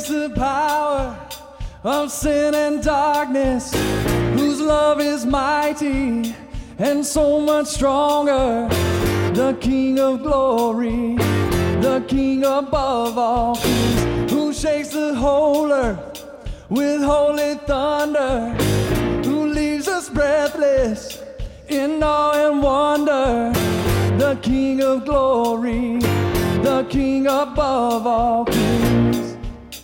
against the power of sin and darkness, whose love is mighty and so much stronger. The King of glory, the King above all kings, who shakes the whole earth with holy thunder, who leaves us breathless in awe and wonder. The King of glory, the King above all kings.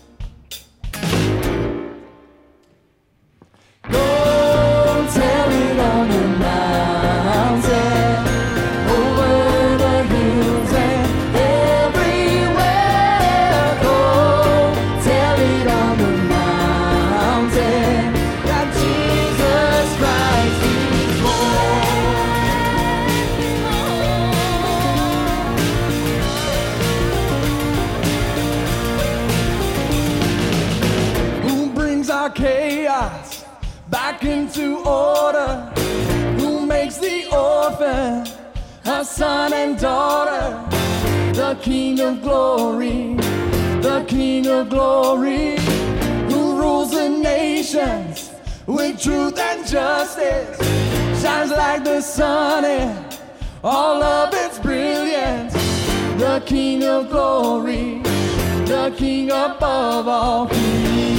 Go tell it on the mountain, over the hills and everywhere. Go tell it on the mountain that Jesus Christ is born. Who brings our chaos back into order, who makes the orphan a son and daughter. The King of glory, the King of glory, who rules the nations with truth and justice, shines like the sun in all of its brilliance. The King of glory, the King above all kings.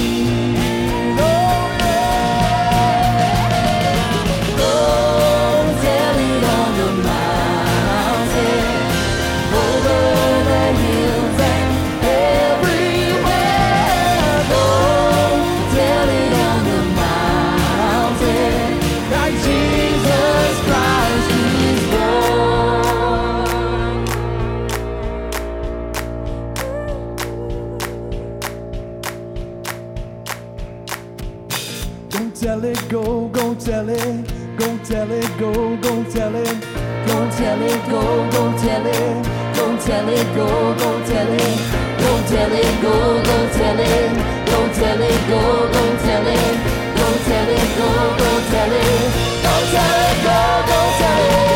Tell it, go tell it, go tell it, go tell it, go tell it, go tell it, go tell it, go tell it, go tell it, go tell it, go tell it, go tell it, go tell it, go tell it, go tell it, go tell it.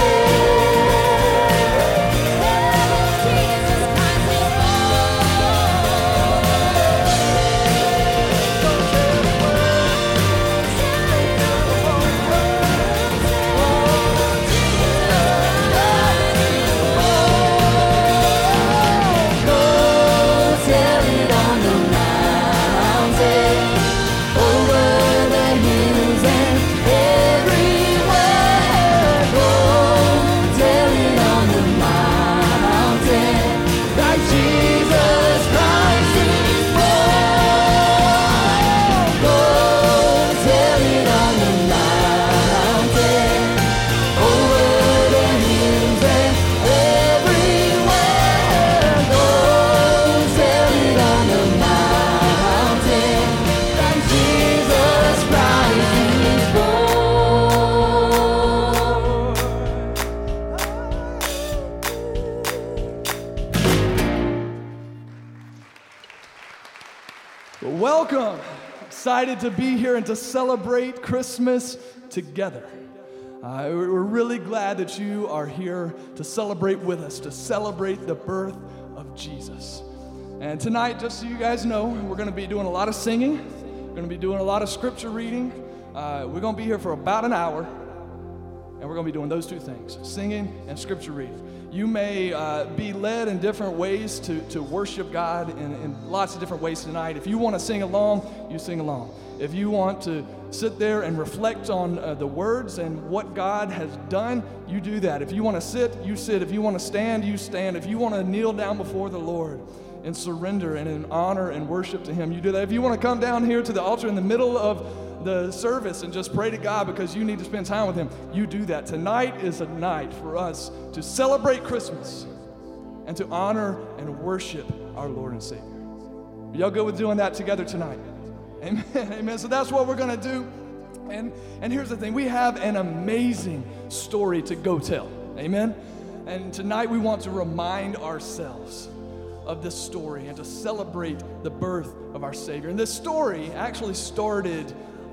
Welcome. Excited to be here and to celebrate Christmas together. We're really glad that you are here to celebrate with us, to celebrate the birth of Jesus. And tonight, just so you guys know, we're going to be doing a lot of singing. We're going to be doing a lot of scripture reading. We're going to be here for about an hour, and we're going to be doing those two things, singing and scripture reading. You may be led in different ways to worship God in lots of different ways tonight. If you want to sing along, you sing along. If you want to sit there and reflect on the words and what God has done, you do that. If you want to sit, you sit. If you want to stand, you stand. If you want to kneel down before the Lord and surrender and in honor and worship to Him, you do that. If you want to come down here to the altar in the middle of the service and just pray to God because you need to spend time with Him, you do that. Tonight is a night for us to celebrate Christmas and to honor and worship our Lord and Savior. Are y'all good with doing that together tonight? Amen. Amen. So that's what we're going to do. And here's the thing. We have an amazing story to go tell. Amen. And tonight we want to remind ourselves of this story and to celebrate the birth of our Savior. And this story actually started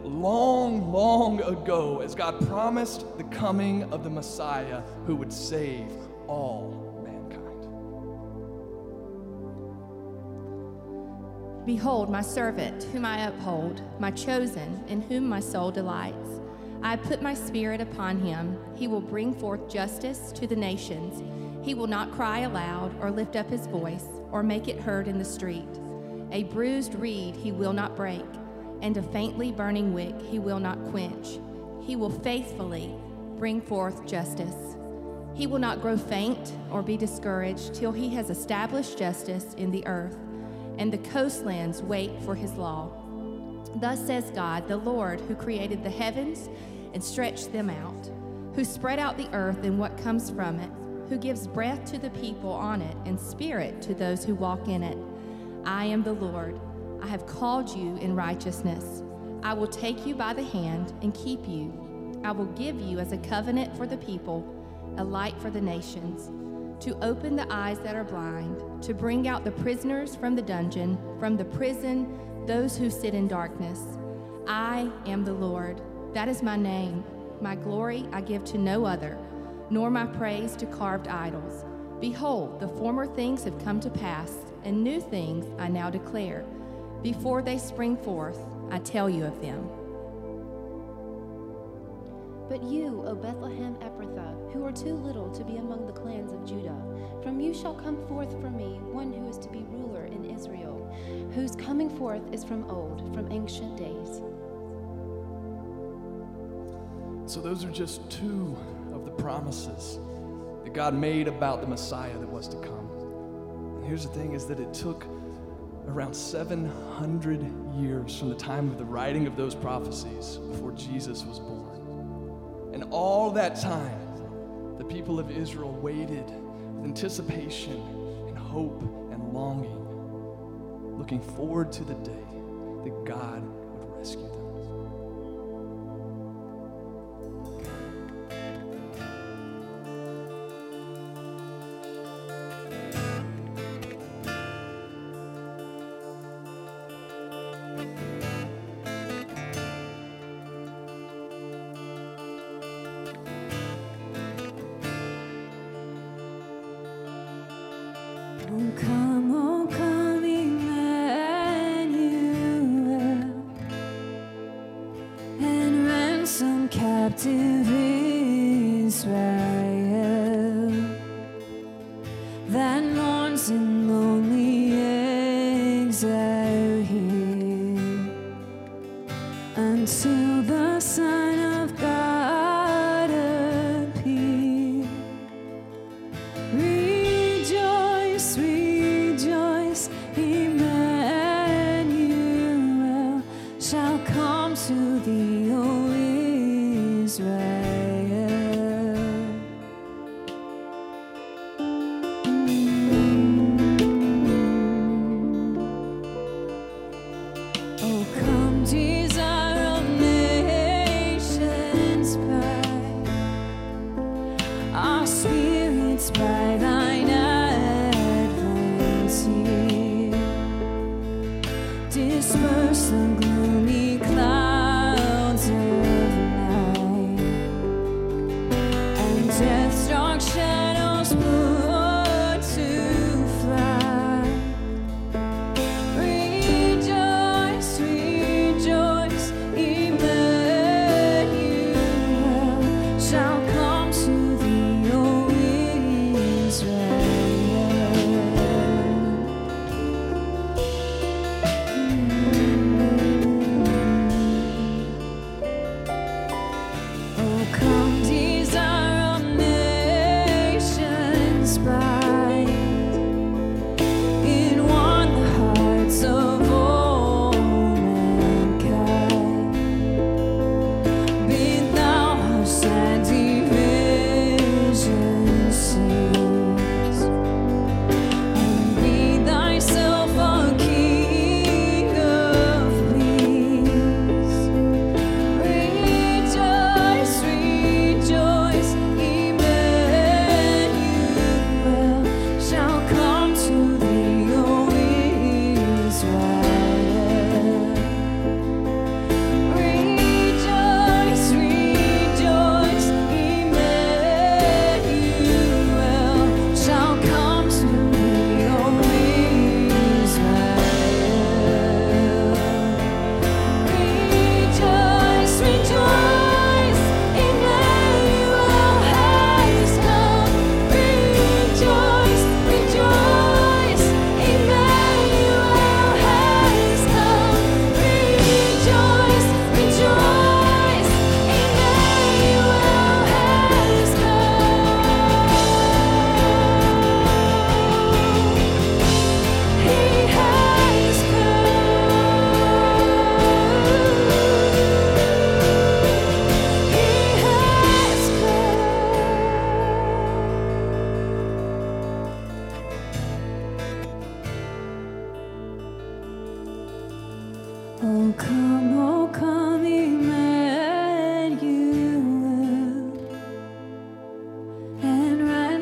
long, long ago as God promised the coming of the Messiah who would save all mankind. Behold, my servant, whom I uphold, my chosen, in whom my soul delights. I put my spirit upon him. He will bring forth justice to the nations. He will not cry aloud or lift up his voice or make it heard in the street. A bruised reed he will not break, and a faintly burning wick he will not quench. He will faithfully bring forth justice. He will not grow faint or be discouraged till he has established justice in the earth, and the coastlands wait for his law. Thus says God, the Lord, who created the heavens and stretched them out, who spread out the earth and what comes from it, who gives breath to the people on it and spirit to those who walk in it. I am the Lord. I have called you in righteousness. I will take you by the hand and keep you. I will give you as a covenant for the people, a light for the nations, to open the eyes that are blind, to bring out the prisoners from the dungeon, from the prison, those who sit in darkness. I am the Lord. That is my name. My glory I give to no other, nor my praise to carved idols. Behold, the former things have come to pass, and new things I now declare. Before they spring forth, I tell you of them. But you, O Bethlehem Ephrathah, who are too little to be among the clans of Judah, from you shall come forth for me one who is to be ruler in Israel, whose coming forth is from old, from ancient days. So those are just two of the promises that God made about the Messiah that was to come. And here's the thing, is that it took around 700 years from the time of the writing of those prophecies before Jesus was born. And all that time, the people of Israel waited with anticipation and hope and longing, looking forward to the day that God would rescue them. Oh come, Emmanuel, and ransom captive Israel that mourns in lonely exile here until the Son of God appear. Rejoice, rejoice, Emmanuel shall come to thee, O Israel. Oh, come, desire of nations bright, our spirits by thine advance here, disperse the gloomy clouds of night, and death's dark shadows put to flight. Rejoice, rejoice, Emmanuel shall come to thee, O Israel.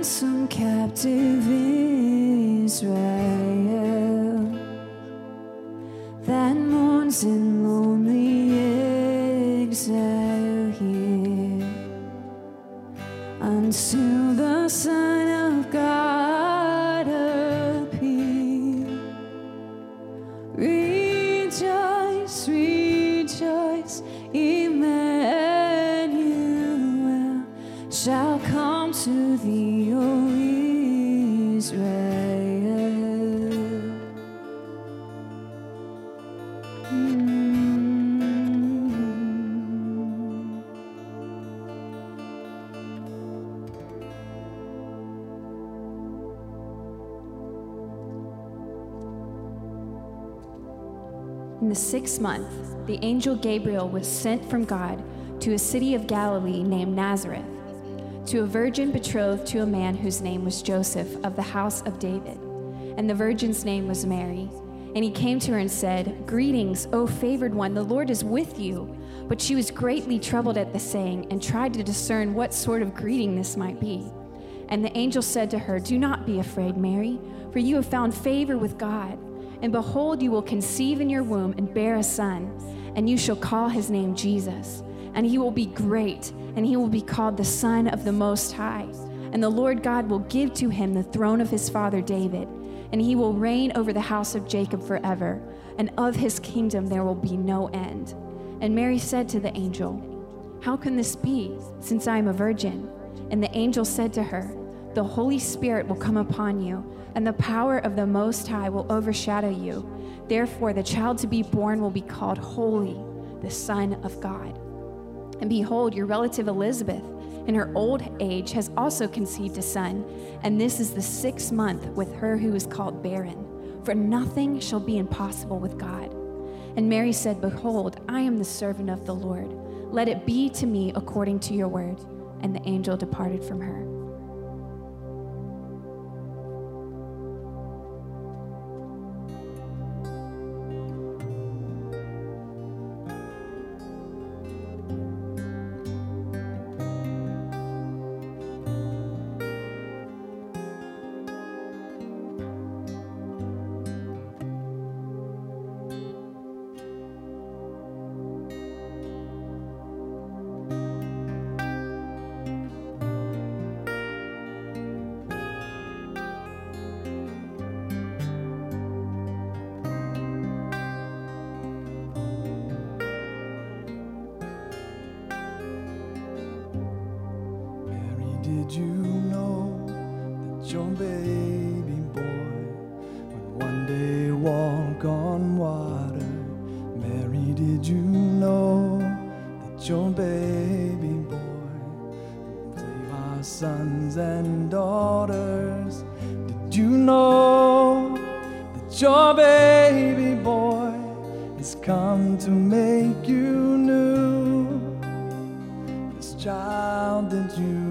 ransom captive Israel that mourns in lonely exile here until the Son of God appear. Rejoice, rejoice, Emmanuel shall come to thee, O Israel. In the 6th month, the angel Gabriel was sent from God to a city of Galilee named Nazareth, to a virgin betrothed to a man whose name was Joseph of the house of David, and the virgin's name was Mary. And he came to her and said, "Greetings, O favored one, the Lord is with you." But she was greatly troubled at the saying and tried to discern what sort of greeting this might be. And the angel said to her, "Do not be afraid, Mary, for you have found favor with God. And behold, you will conceive in your womb and bear a son, and you shall call his name Jesus. And he will be great, and he will be called the Son of the Most High. And the Lord God will give to him the throne of his father David, and he will reign over the house of Jacob forever, and of his kingdom there will be no end." And Mary said to the angel, "How can this be, since I am a virgin?" And the angel said to her, "The Holy Spirit will come upon you, and the power of the Most High will overshadow you. Therefore, the child to be born will be called Holy, the Son of God. And behold, your relative Elizabeth, in her old age, has also conceived a son, and this is the 6th month with her who is called barren. For nothing shall be impossible with God." And Mary said, "Behold, I am the servant of the Lord. Let it be to me according to your word." And the angel departed from her. Did you know that your baby boy would one day walk on water? Mary, did you know that your baby boy would save our sons and daughters? Did you know that your baby boy has come to make you new? This child that you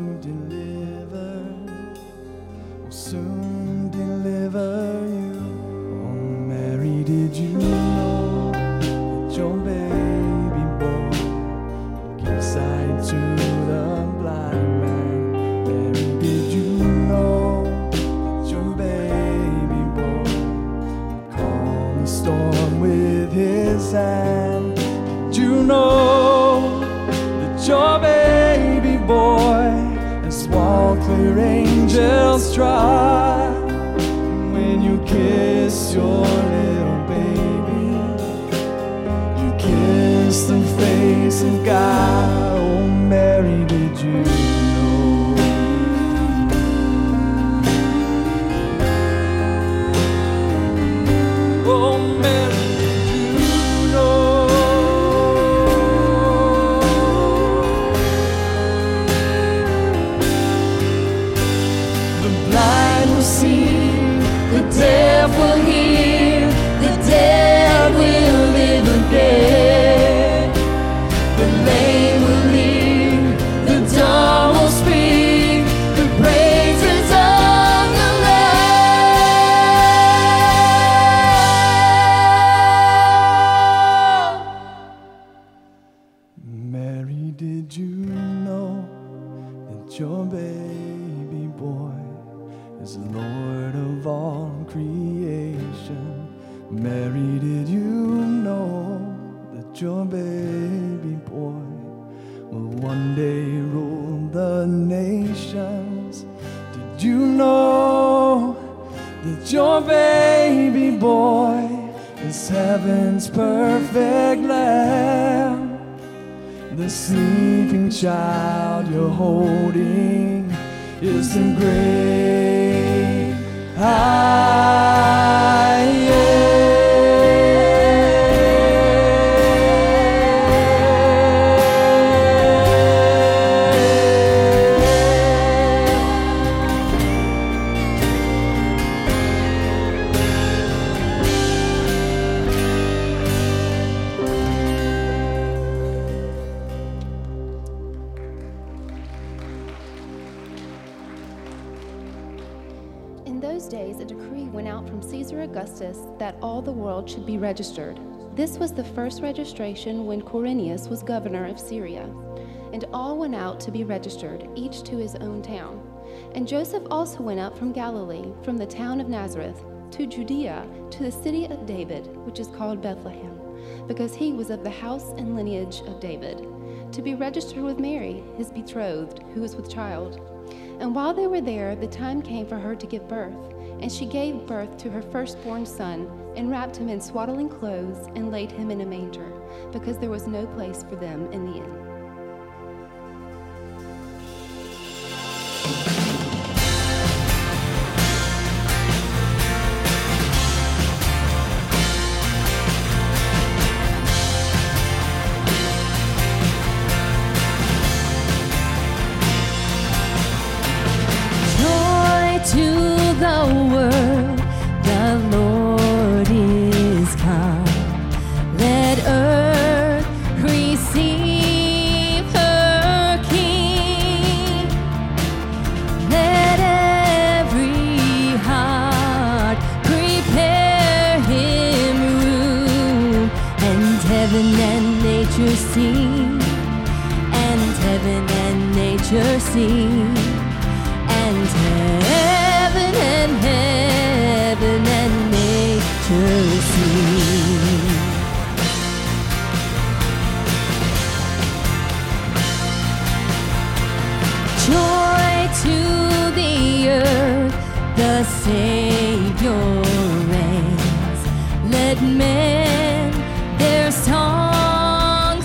will soon deliver you. Oh, Mary, did you know that your baby boy gives sight to the blind man? Mary, did you know that your baby boy calmed the storm with his hand? Did you know that your baby boy has walked where angels try? When you kiss your little baby, you kiss the face of God. Oh, Mary, did you know? Oh, Mary, did you know? The deaf will hear, the dead will live again. The lame will leap, the dumb will speak, the praises of the Lamb. Mary, did you know that your baby boy is Lord of all creation. Mary, did you know that your baby boy will one day rule the nations? Did you know that your baby boy is heaven's perfect lamb? The sleeping child you're holding is the great I am. In those days, a decree went out from Caesar Augustus that all the world should be registered. This was the first registration when Quirinius was governor of Syria. And all went out to be registered, each to his own town. And Joseph also went up from Galilee, from the town of Nazareth, to Judea, to the city of David, which is called Bethlehem, because he was of the house and lineage of David, to be registered with Mary, his betrothed, who was with child. And while they were there, the time came for her to give birth. And she gave birth to her firstborn son, and wrapped him in swaddling clothes, and laid him in a manger, because there was no place for them in the inn. To the world, the Lord is come. Let earth receive her King. Let every heart prepare him room, and heaven and nature sing, and heaven and nature sing, and heaven and nature sing. Joy to the earth, the Savior reigns. Let men their songs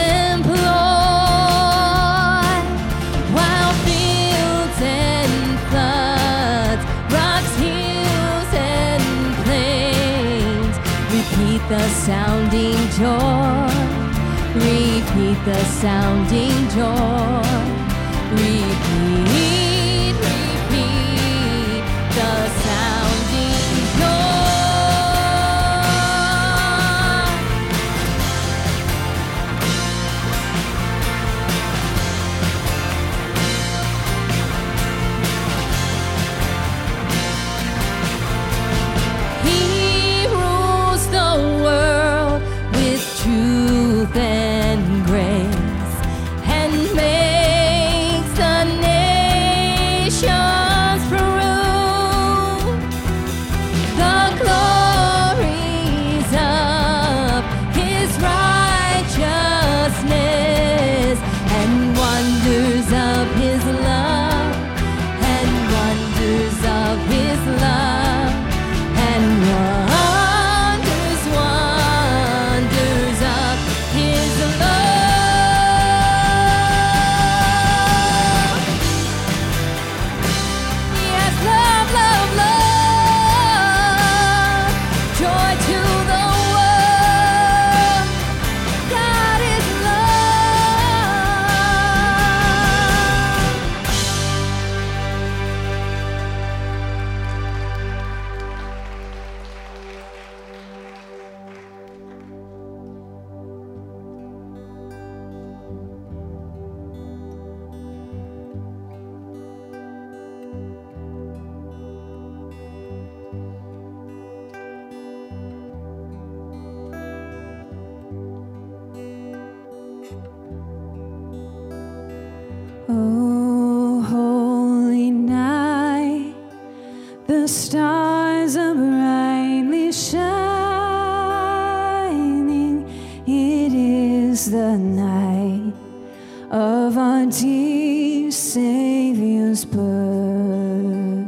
employ, while fields and floods, rocks, hills, and plains repeat the sounding joy, repeat the sounding joy, repeat, repeat the sounding joy. He rules the world with truth and grace, and makes the stars are brightly shining. It is the night of our dear Savior's birth.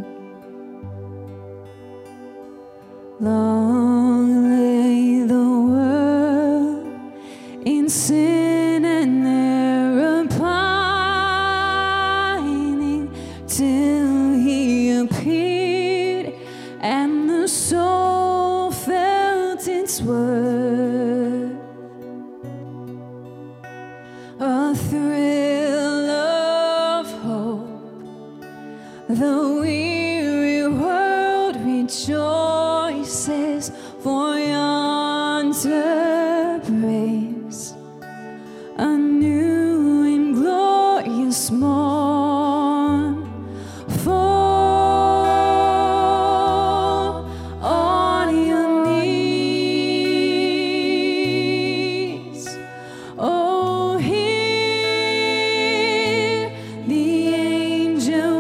Long lay the world in sin and error pining, till He appeared and the soul felt its worth. A thrill of hope, the weary world rejoices, for yonder breaks a new and glorious morn. Fall on your knees, oh, hear the angel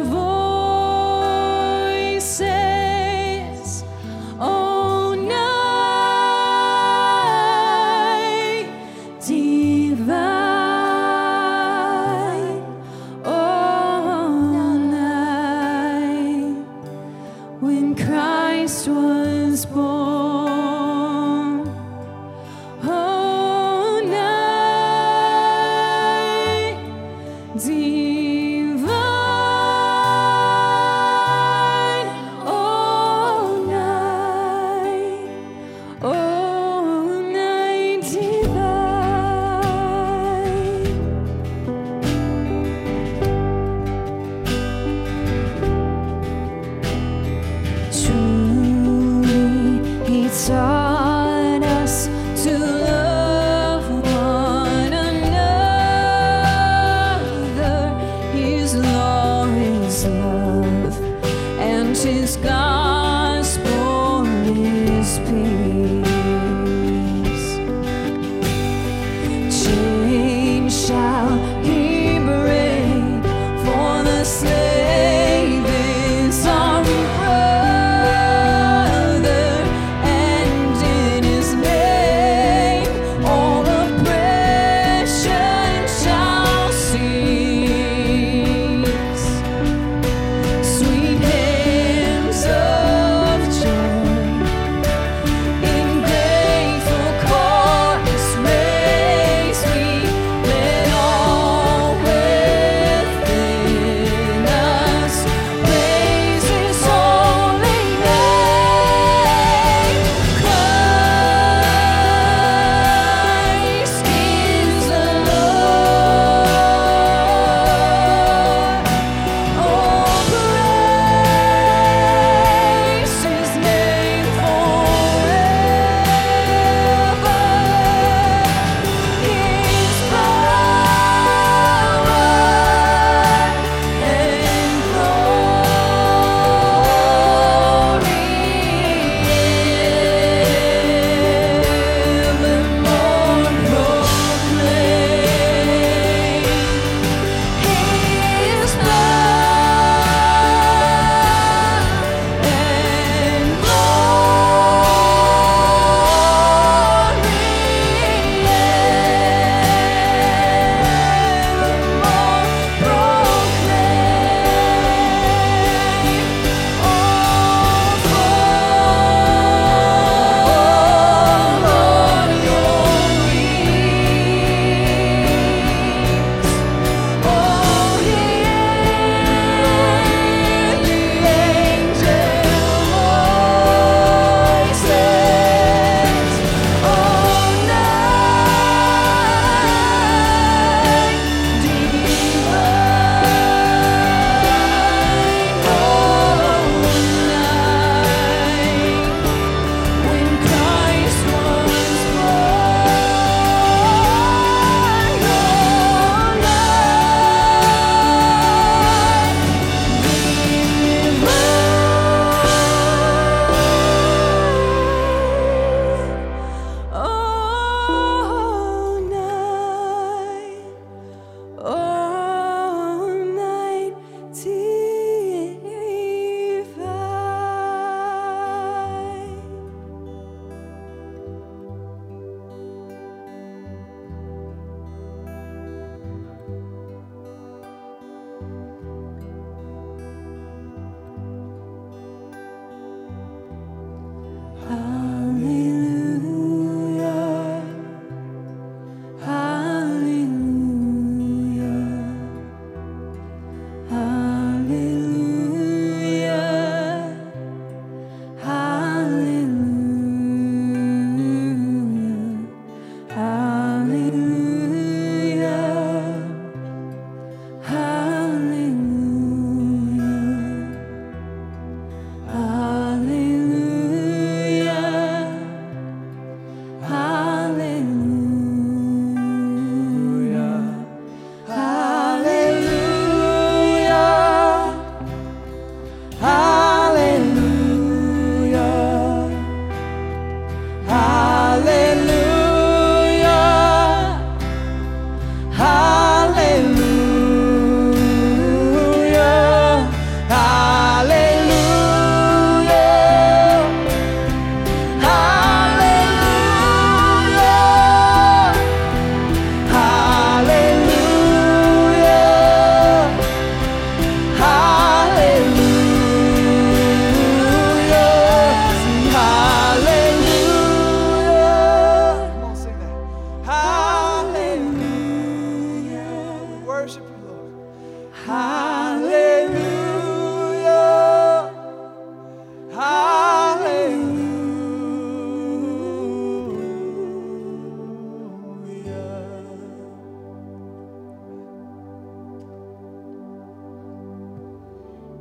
voices, oh, night divine, oh, night when Christ was born, oh, night divine, oh, night divine. Truly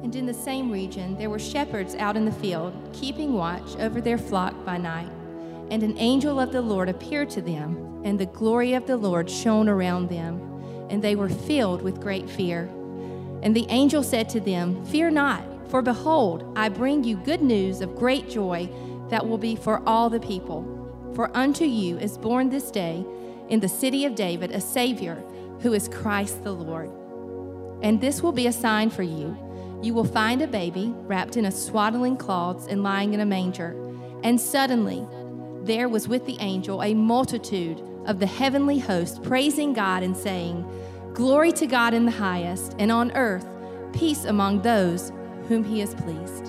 And in the same region there were shepherds out in the field, keeping watch over their flock by night. And an angel of the Lord appeared to them, and the glory of the Lord shone around them, and they were filled with great fear. And the angel said to them, "Fear not, for behold, I bring you good news of great joy that will be for all the people. For unto you is born this day in the city of David a Savior, who is Christ the Lord. And this will be a sign for you. You will find a baby wrapped in a swaddling cloths and lying in a manger." And suddenly there was with the angel a multitude of the heavenly host, praising God and saying, "Glory to God in the highest, and on earth peace among those whom he is pleased."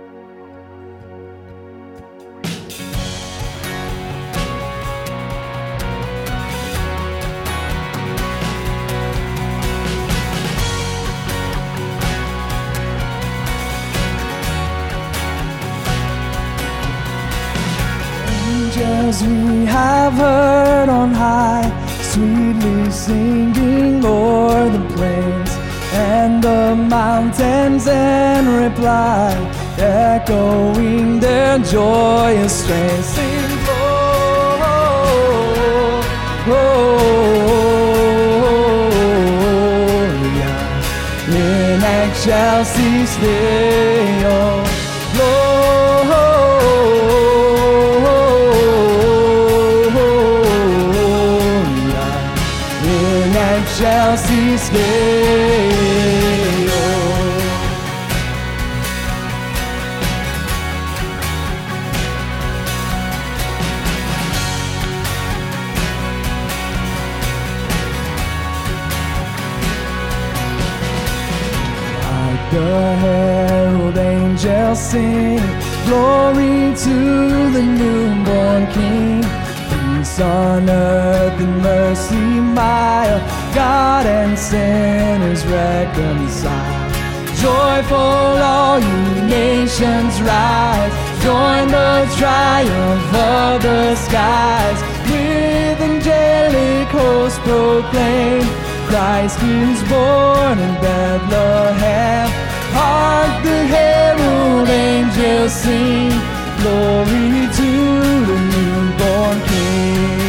Angels we have heard on high, sweetly singing o'er the plains and the mountains in reply, echoing their joyous strain. Sing, oh, oh, yeah. In excelsis Deo, excelsis Deo. Like the herald angels sing, glory to the newborn King. Peace on earth and mercy mild, God and sinners reconciled. Joyful all you nations rise, join the triumph of the skies. With angelic hosts proclaim, Christ is born in Bethlehem. Hark the herald angels sing, glory to the newborn King.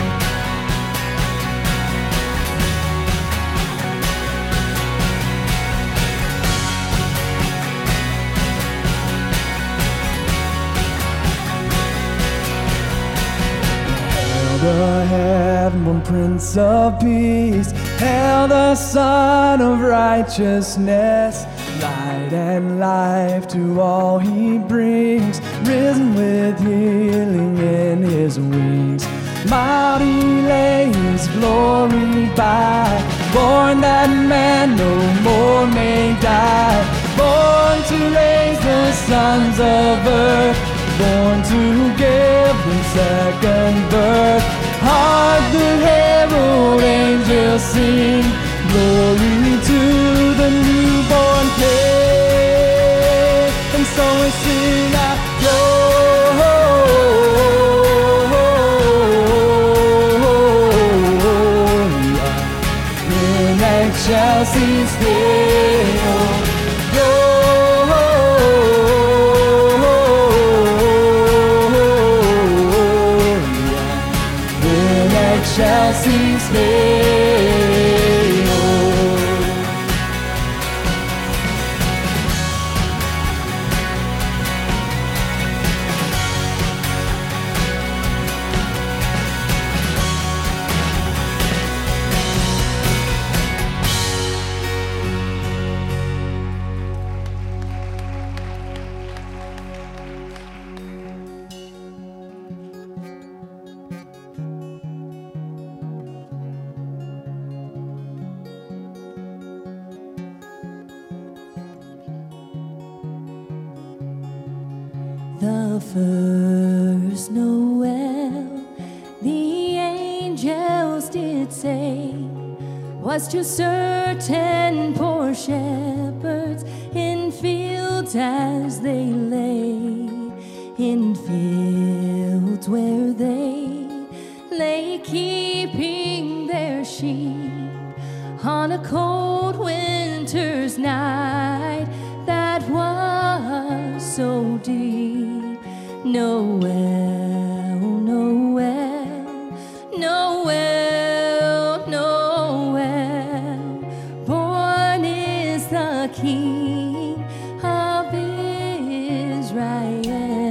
The heavenborn Prince of Peace, hail the Son of Righteousness. Light and life to all he brings, risen with healing in his wings. Mighty lay his glory by, born that man no more may die. Born to raise the sons of earth, born to give them second birth. Hark the herald angels sing, glory to the newborn King. And so we sing out, glory in excelsis Deo. Excelsis Deo. The first Noel, the angels did say, was to certain poor shepherds in fields as they lay, in fields where they lay keeping their sheep on a cold winter's night. That Noel, Noel, Noel, Noel. Born is the King of Israel.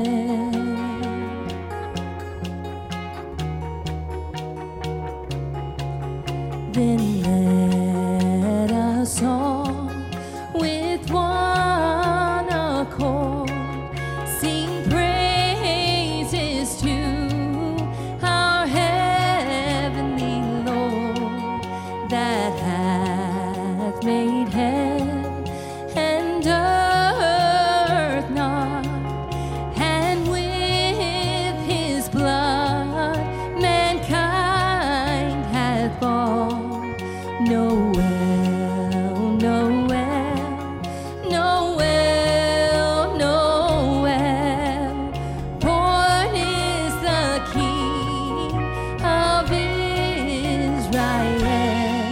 Then let us all with one accord sing praises to our heavenly Lord that hath made heaven and earth not, and with his blood mankind hath bought. Noel, Noel, Noel, Noel. Born is the King of Israel.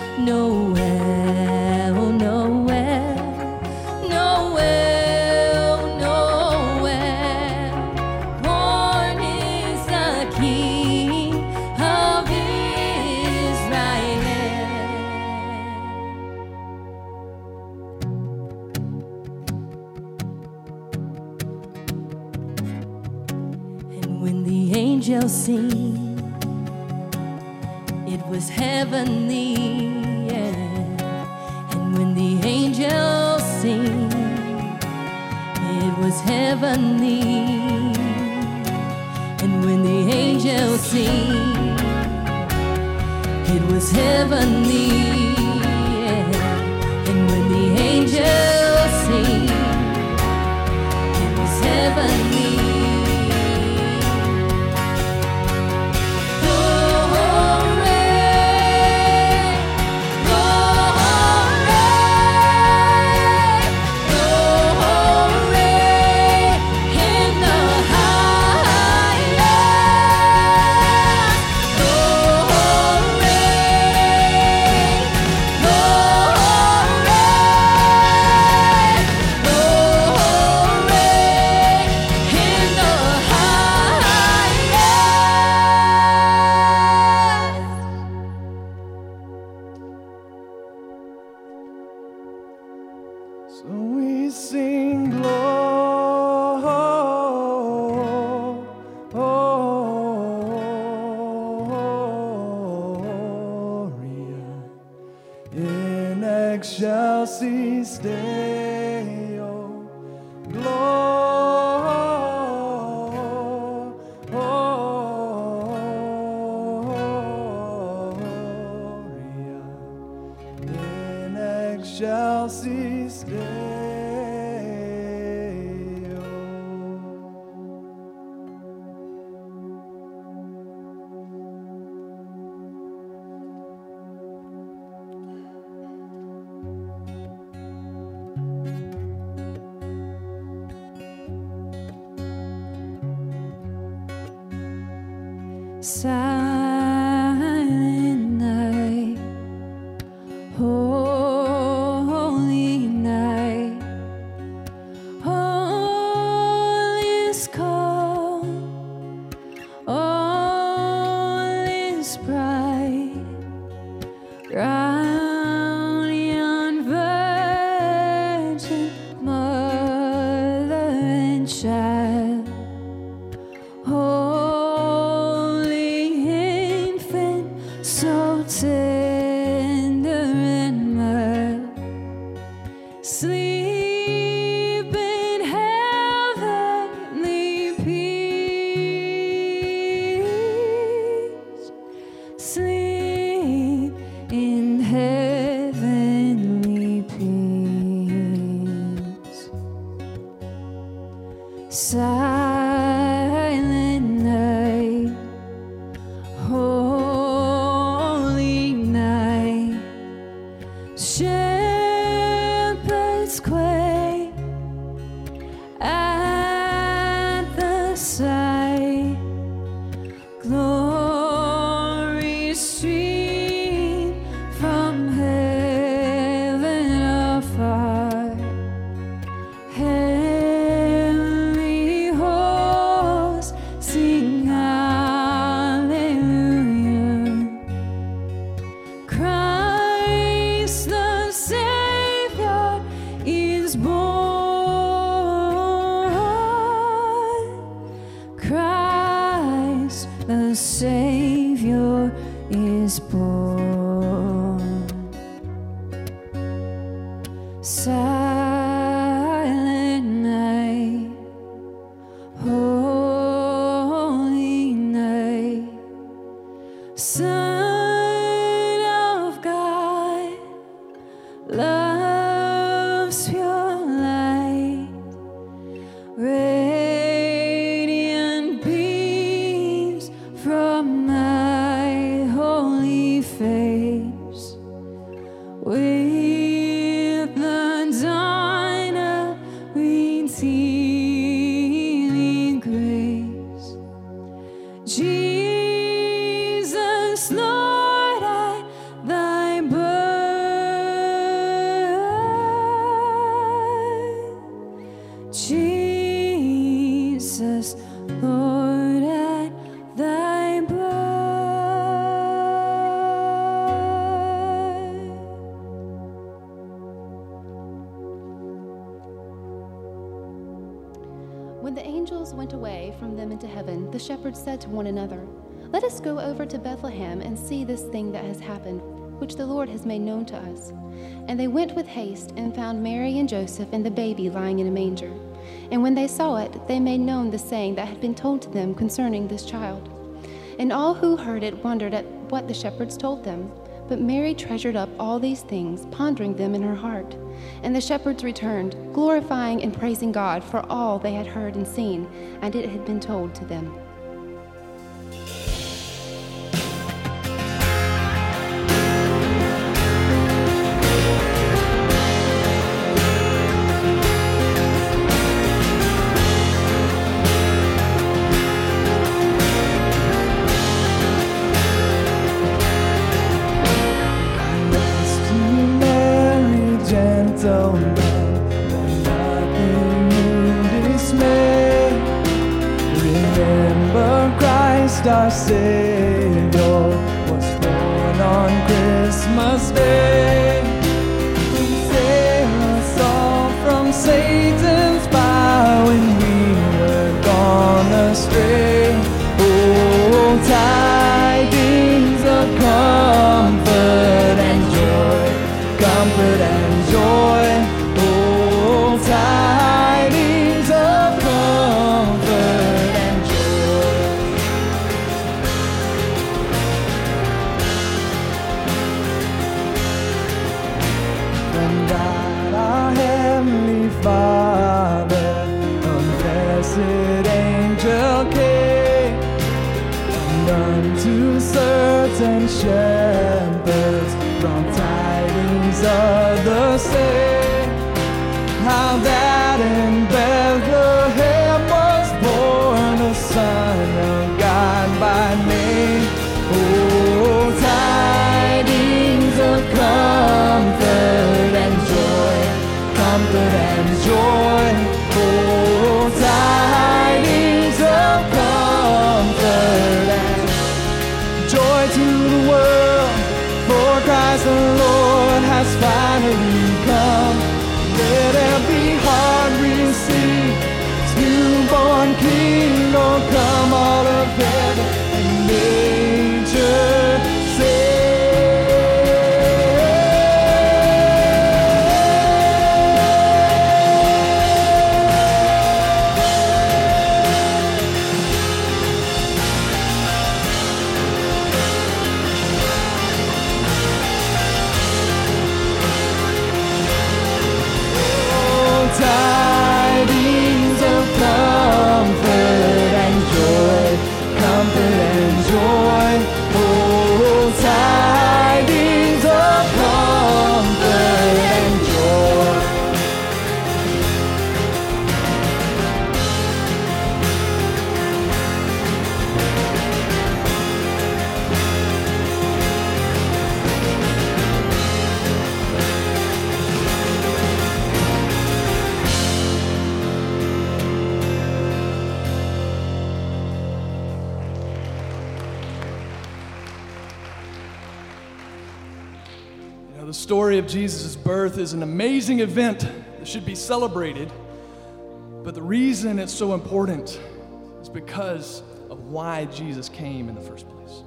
Noel, Noel, Noel, Noel. Born is the King of Israel. And when the angels sing, it was heavenly, yeah. And when the angels sing, it was heavenly. And when the angels sing, it was heavenly, yeah. And when the angels sing, it was heavenly. So we sing Gloria in excelsis Deo. Gloria in excelsis Deo. Silent night, holy night, all is calm, all is bright, round yon virgin mother and child. Holy infant, so tender and mild, sleep in heavenly peace, sleep in heavenly peace. Silent night, holy night, shepherds quake at the sight, glory stream from heaven afar. Heavenly hosts is born. Christ the Savior is born. Silent night, holy night, Son of God, love's pure light, radiant beams from my holy face, with the dawn of redeeming grace. Jesus, Lord, at thy birth. Jesus, Lord, at thy birth. When the angels went away from them into heaven, the shepherds said to one another, "Let us go over to Bethlehem and see this thing that has happened, which the Lord has made known to us." And they went with haste and found Mary and Joseph and the baby lying in a manger. And when they saw it, they made known the saying that had been told to them concerning this child. And all who heard it wondered at what the shepherds told them. But Mary treasured up all these things, pondering them in her heart. And the shepherds returned, glorifying and praising God for all they had heard and seen, and it had been told to them. Mary, gentleman, nothing you dismay. Remember Christ our Savior was born on Christmas Day. To save us all from Satan's power when we were gone astray. Oh, tidings of comfort and joy, comfort and joy. Oh, tidings of comfort and joy. From God our Heavenly Father, a blessed angel came, and unto certain shepherds brought tidings of the same, how that in Bethlehem was born a Son of God by name. Oh, tidings of comfort and joy, comfort and joy. Oh, tidings of comfort and joy to the world, for Christ the Lord has finally come. Let every heart receive His newborn King. Oh, come all of heaven and nature sing. Tidings of comfort and joy, comfort and joy. Oh, tidings of comfort and joy. The story of Jesus' birth is an amazing event It should be celebrated. But the reason it's so important is because of why Jesus came in the first place.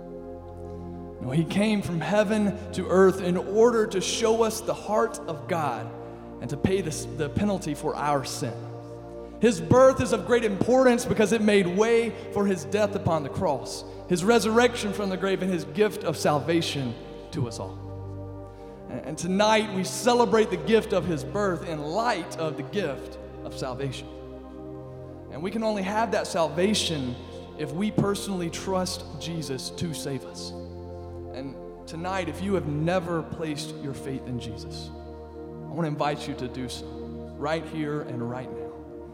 You know, he came from heaven to earth in order to show us the heart of God and to pay the penalty for our sin. His birth is of great importance because it made way for his death upon the cross, his resurrection from the grave, and his gift of salvation to us all. And tonight we celebrate the gift of his birth in light of the gift of salvation. And we can only have that salvation if we personally trust Jesus to save us. And tonight, if you have never placed your faith in Jesus, I want to invite you to do so right here and right now.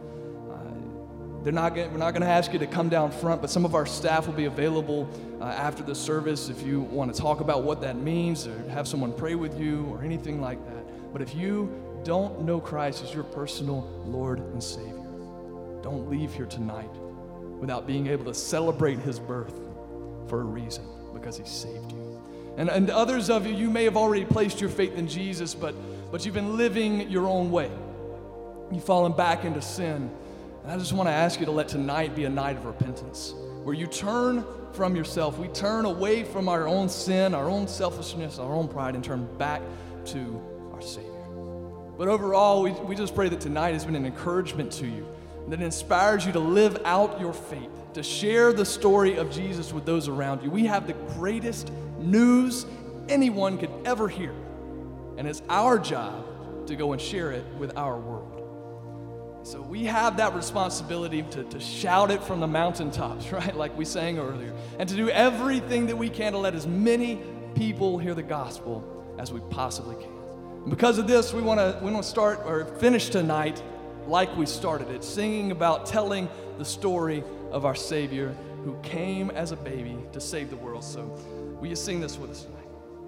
We're not going to ask you to come down front, but some of our staff will be available after the service if you want to talk about what that means or have someone pray with you or anything like that. But if you don't know Christ as your personal Lord and Savior, don't leave here tonight without being able to celebrate his birth for a reason, because he saved you. And others of you, you may have already placed your faith in Jesus, but you've been living your own way. You've fallen back into sin. And I just want to ask you to let tonight be a night of repentance, where you turn from yourself. We turn away from our own sin, our own selfishness, our own pride, and turn back to our Savior. But overall, we just pray that tonight has been an encouragement to you, that inspires you to live out your faith, to share the story of Jesus with those around you. We have the greatest news anyone could ever hear, and it's our job to go and share it with our world. So we have that responsibility to shout it from the mountaintops, right, like we sang earlier, and to do everything that we can to let as many people hear the gospel as we possibly can. And because of this, we want to start or finish tonight like we started it, singing about telling the story of our Savior who came as a baby to save the world. So will you sing this with us tonight?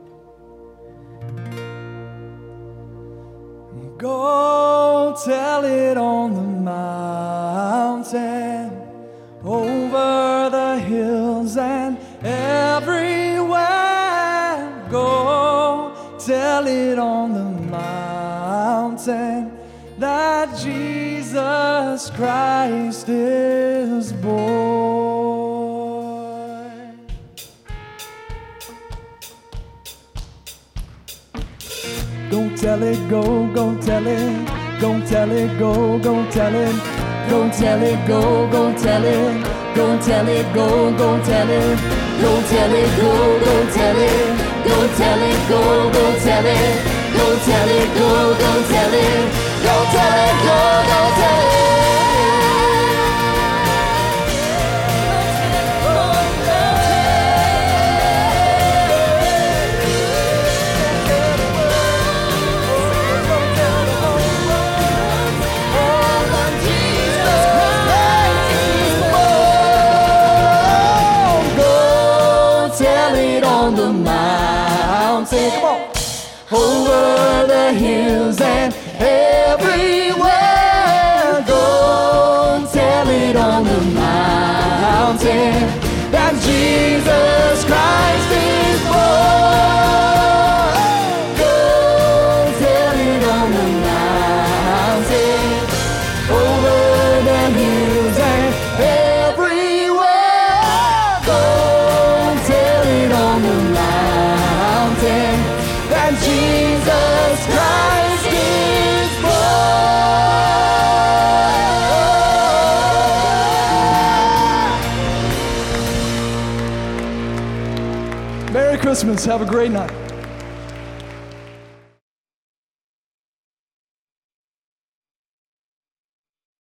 Go tell it on the mountain, over the hills and everywhere. Go tell it on the mountain that Jesus Christ is born. Go tell it, go tell it, go tell it, go tell it, go tell it, go tell it, go tell it, go tell it, go tell it, go tell it, go tell it, go tell it, go tell it, go tell it, go tell it, go tell it. On the mountain, come on, over the hills and everywhere. Go tell it on the mountain that Jesus Christ is born. Go tell it on the mountain, over the hills and everywhere. Go tell it on the mountain that Jesus Christ is born. Merry Christmas. Have a great night.